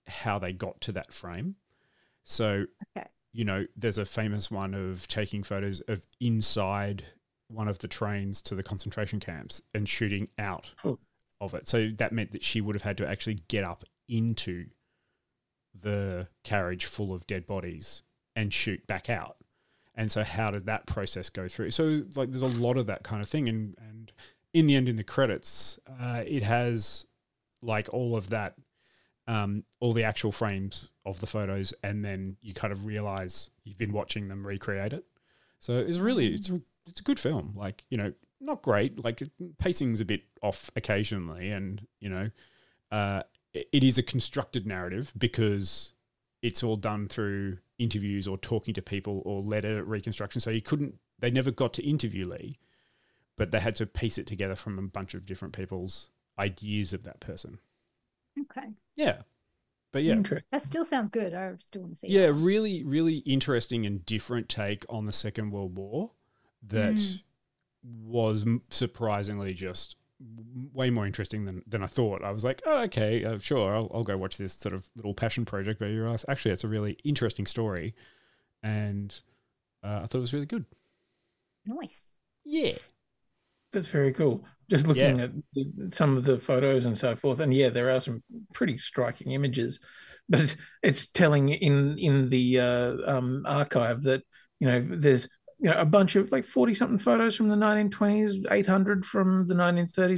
how they got to that frame. So, you know, there's a famous one of taking photos of inside one of the trains to the concentration camps and shooting out of it. So that meant that she would have had to actually get up into the carriage full of dead bodies and shoot back out. And so how did that process go through? So like there's a lot of that kind of thing. And in the end, in the credits, it has like all of that, all the actual frames of the photos, and then you kind of realize you've been watching them recreate it. So it's really, it's a good film. Like, you know, not great, like pacing's a bit off occasionally, and, you know, it is a constructed narrative because it's all done through interviews or talking to people or letter reconstruction. So they never got to interview Lee, but they had to piece it together from a bunch of different people's ideas of that person. Okay. Yeah. But yeah. That still sounds good. I still want to see Yeah, that. really, really interesting and different take on the Second World War that was surprisingly just way more interesting than I thought. I was like, oh, okay, sure, I'll go watch this sort of little passion project. But you realize, actually, it's a really interesting story. And I thought it was really good. Nice. Yeah. That's very cool. Just looking at some of the photos and so forth, and there are some pretty striking images, but it's telling in the archive that, you know, there's, you know, a bunch of like 40-something photos from the 1920s, 800 from the 1930s,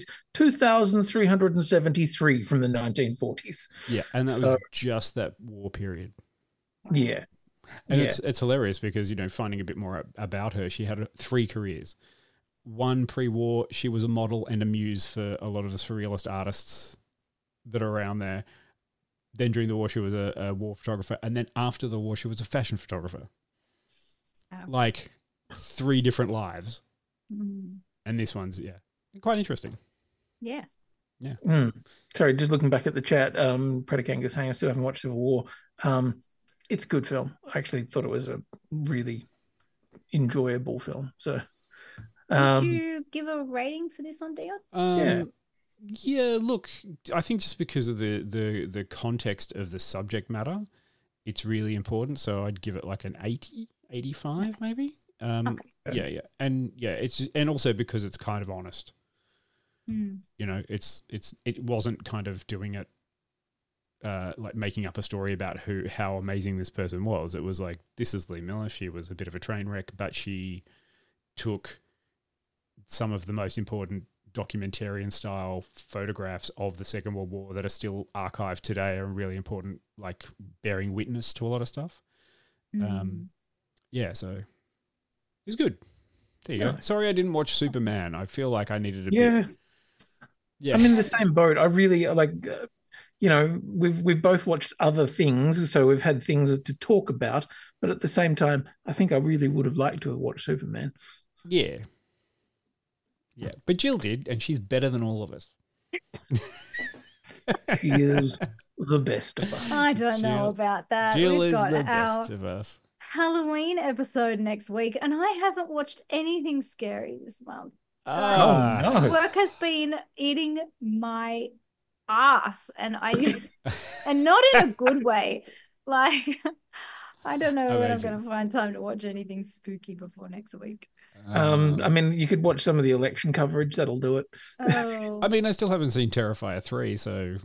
2,373 from the 1940s. Yeah, and that was just that war period. Yeah. And it's hilarious because, you know, finding a bit more about her, she had 3 careers. One pre-war, she was a model and a muse for a lot of the surrealist artists that are around there. Then during the war, she was a war photographer. And then after the war, she was a fashion photographer. Oh. Like 3 different lives. And this one's, quite interesting. Yeah. Yeah. Sorry, just looking back at the chat, Predikangus saying I still haven't watched Civil War. It's a good film. I actually thought it was a really enjoyable film. So, would you give a rating for this one, Dion? Yeah, look, I think just because of the context of the subject matter, it's really important. So I'd give it like an 80, 85 maybe. Yeah. And and also because it's kind of honest. You know, it wasn't kind of doing it like making up a story about how amazing this person was. It was like, this is Lee Miller. She was a bit of a train wreck, but she took some of the most important documentarian style photographs of the Second World War that are still archived today, are really important, like bearing witness to a lot of stuff. So it's good. There you go. Sorry I didn't watch Superman. I feel like I needed a bit. Yeah. I'm in the same boat. I really like, you know, we've both watched other things, so we've had things to talk about, but at the same time, I think I really would have liked to have watched Superman. Yeah. Yeah, but Jill did, and she's better than all of us. She is the best of us. I don't know about that. Jill We've is got the our best of us. Halloween episode next week, and I haven't watched anything scary this month. Oh, no. Work has been eating my ass, and and not in a good way. Like, I don't know when I'm going to find time to watch anything spooky before next week. I mean, you could watch some of the election coverage. That'll do it. Oh. I mean, I still haven't seen Terrifier 3, so...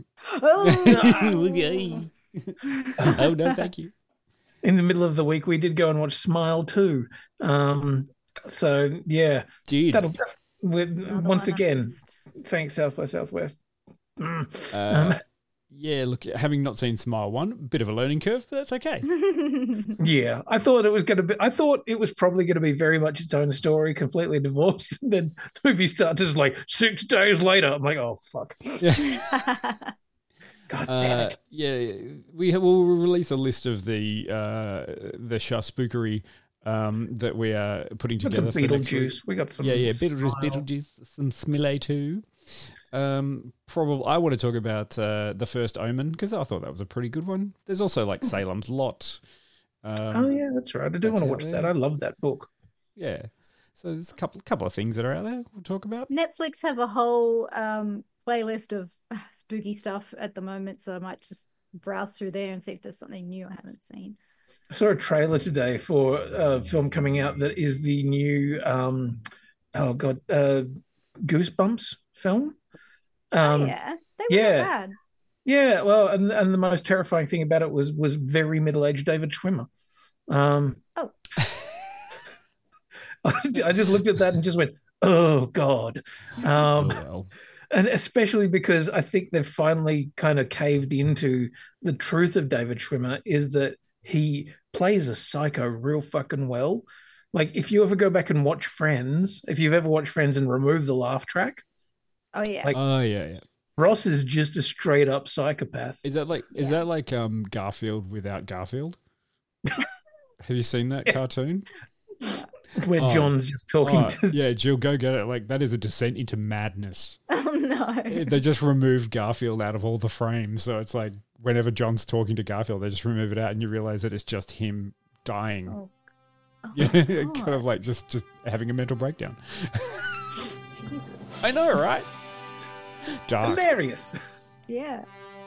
Oh, oh, no, thank you. In the middle of the week, we did go and watch Smile 2. So, yeah. Dude. That'll... Once again, thanks South by Southwest. Yeah, look, having not seen Smile 1, bit of a learning curve, but that's okay. Yeah, I thought it was probably going to be very much its own story, completely divorced. And then the movie starts just like 6 days later. I'm like, oh, fuck. God damn it. Yeah, we'll release a list of the Shah spookery that we are putting together. Some Beetlejuice. We got some. Yeah, Beetlejuice, some Smile 2. Probably I want to talk about The First Omen, because I thought that was a pretty good one. There's also like Salem's Lot. Oh yeah, that's right. I do want to watch that. I love that book. Yeah. So there's a couple of things that are out there we'll talk about. Netflix have a whole playlist of spooky stuff at the moment, so I might just browse through there and see if there's something new I haven't seen. I saw a trailer today for a film coming out that is the new Goosebumps film. Yeah, they were not bad. Yeah, well, and the most terrifying thing about it was very middle-aged David Schwimmer. I just looked at that and just went, oh God. And especially because I think they've finally kind of caved into the truth of David Schwimmer is that he plays a psycho real fucking well. Like, if you ever go back and watch Friends, if you've ever watched Friends and remove the laugh track. Oh, yeah. Yeah. Ross is just a straight up psychopath. Is that like Garfield without Garfield? Have you seen that cartoon? Where John's just talking to... Yeah, Jill, go get it. Like, that is a descent into madness. Oh, no. They just removed Garfield out of all the frames. So it's like, whenever John's talking to Garfield, they just remove it out and you realize that it's just him dying. Oh, yeah, kind of like just having a mental breakdown. Jesus. I know, right? Dark. Hilarious. Yeah.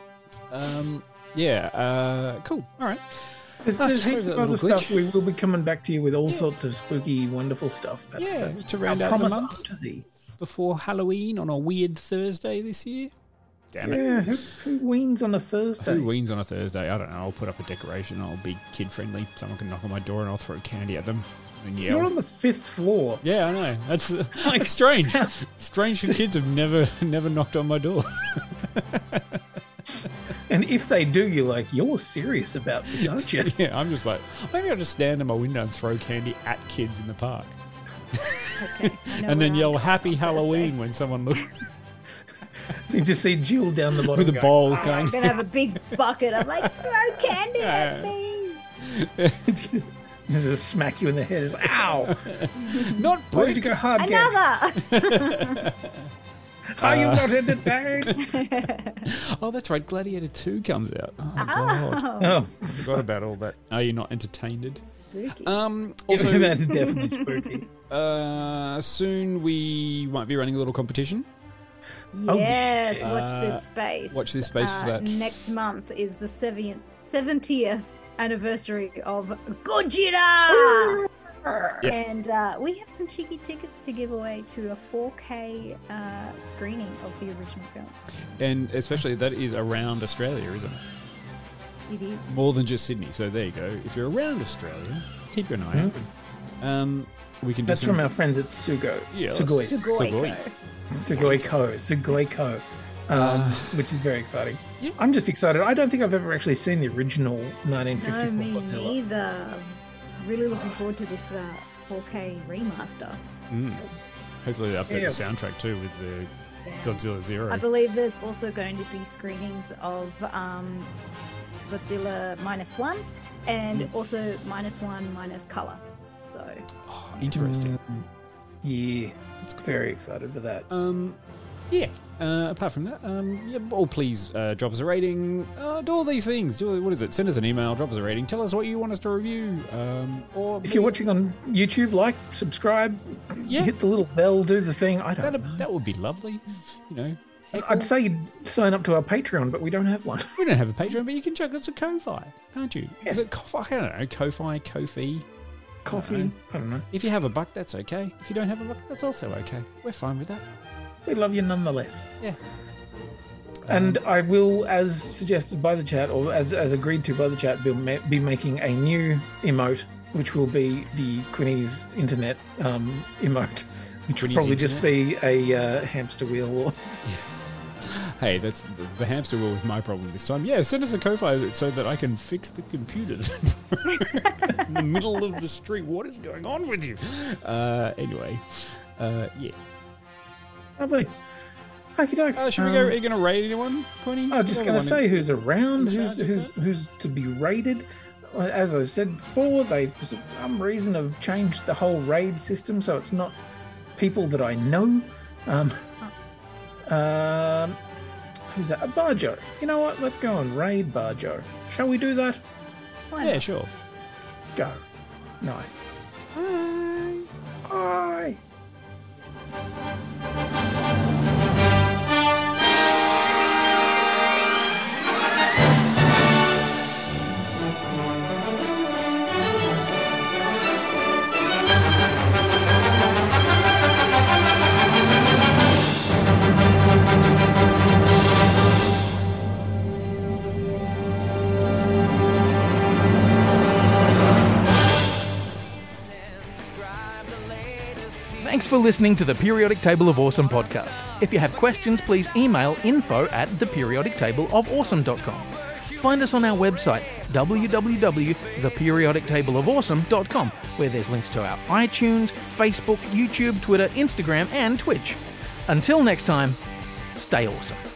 Cool. All right. There's heaps of other stuff. We will be coming back to you with all sorts of spooky, wonderful stuff. That's to round out the month before Halloween on a weird Thursday this year. Damn it. Yeah, who weens on a Thursday? Who weens on a Thursday? I don't know. I'll put up a decoration. I'll be kid-friendly. Someone can knock on my door and I'll throw candy at them and yell. You're on the 5th floor. Yeah, I know. That's like strange. Strange for kids have never knocked on my door. And if they do, you're like, you're serious about this, aren't you? Yeah, I'm just like, maybe I'll just stand in my window and throw candy at kids in the park. Okay. And then yell Happy Halloween when someone looks. So you just see Jill down the bottom with a bowl going. I'm going to have a big bucket. I'm like, throw candy at me. Just smack you in the head. It's like, ow. Not bricks. Why did you go hard? Another. Are you not entertained? Oh, that's right. Gladiator 2 comes out. Oh, God. Oh. Forgot about all that. Are you not entertained? Spooky. Also, that's definitely spooky. Soon we might be running a little competition. Yes, watch this space. Watch this space for that. Next month is the 70th anniversary of Gojira! Yep. And we have some cheeky tickets to give away to a 4K screening of the original film. And especially that is around Australia, isn't it? It is. More than just Sydney. So there you go. If you're around Australia, keep an eye out. We can. That's from our friends at Sugo. Yeah, Sugoi. Sugoiko, which is very exciting. Yeah. I'm just excited. I don't think I've ever actually seen the original 1954 No, me Godzilla. neither. Really looking forward to this 4K remaster. Hopefully they update the soundtrack too with the Godzilla Zero. I believe there's also going to be screenings of Godzilla -1 and also -1 color. So interesting. Yeah, it's very excited for that. Apart from that, please drop us a rating. Do all these things. What is it? Send us an email, drop us a rating. Tell us what you want us to review. Or if you're watching on YouTube, like, subscribe, hit the little bell, do the thing. I don't know. That would be lovely. You know, I'd say you'd sign up to our Patreon, but we don't have one. We don't have a Patreon, but you can check us at Ko-Fi, can't you? Yeah. Is it Ko-Fi? I don't know. Ko-Fi, Ko-Fi. Coffee. I don't know. If you have a buck, that's okay. If you don't have a buck, that's also okay. We're fine with that. We love you nonetheless. Yeah. And I will, as suggested by the chat, or as agreed to by the chat, be making a new emote, which will be the Quinny's internet emote, which will probably just be a hamster wheel. Hey, that's the hamster wheel was my problem this time. Yeah, send us a Ko-Fi so that I can fix the computers in the middle of the street. What is going on with you? Anyway, yeah. Lovely. Okie doke. Should we go? Are you going to raid anyone, Quinny? I'm just going to say who's around, who's to be raided. As I said before, they for some reason have changed the whole raid system, so it's not people that I know. Who's that? Barjo. You know what? Let's go and raid Barjo. Shall we do that? Yeah, sure. Go. Nice. Bye. Bye. for listening to the Periodic Table of Awesome podcast. If you have questions, please email info@theperiodictableofawesome.com. Find us on our website, www.theperiodictableofawesome.com, where there's links to our iTunes, Facebook, YouTube, Twitter, Instagram, and Twitch. Until next time, stay awesome.